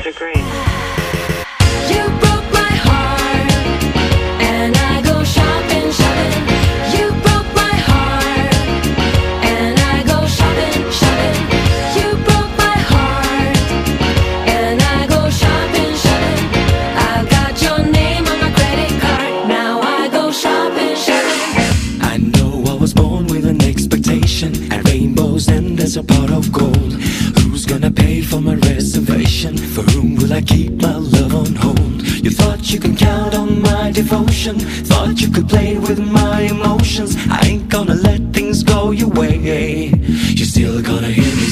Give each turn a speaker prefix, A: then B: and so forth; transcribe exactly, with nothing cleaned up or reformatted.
A: are great.
B: You broke my heart, and I go shopping, shopping. You broke my heart, and I go shopping, shopping. You broke my heart, and I go shopping, shopping. I've got your name on my credit card, now I go shopping, shopping.
C: I know I was born with an expectation, and rainbows and there's a pot of gold. Who's gonna pay for my reservation? For whom will I keep my love on hold? You thought you could count on my devotion, thought you could play with my emotions. I ain't gonna let things go your way. You're still gonna hear me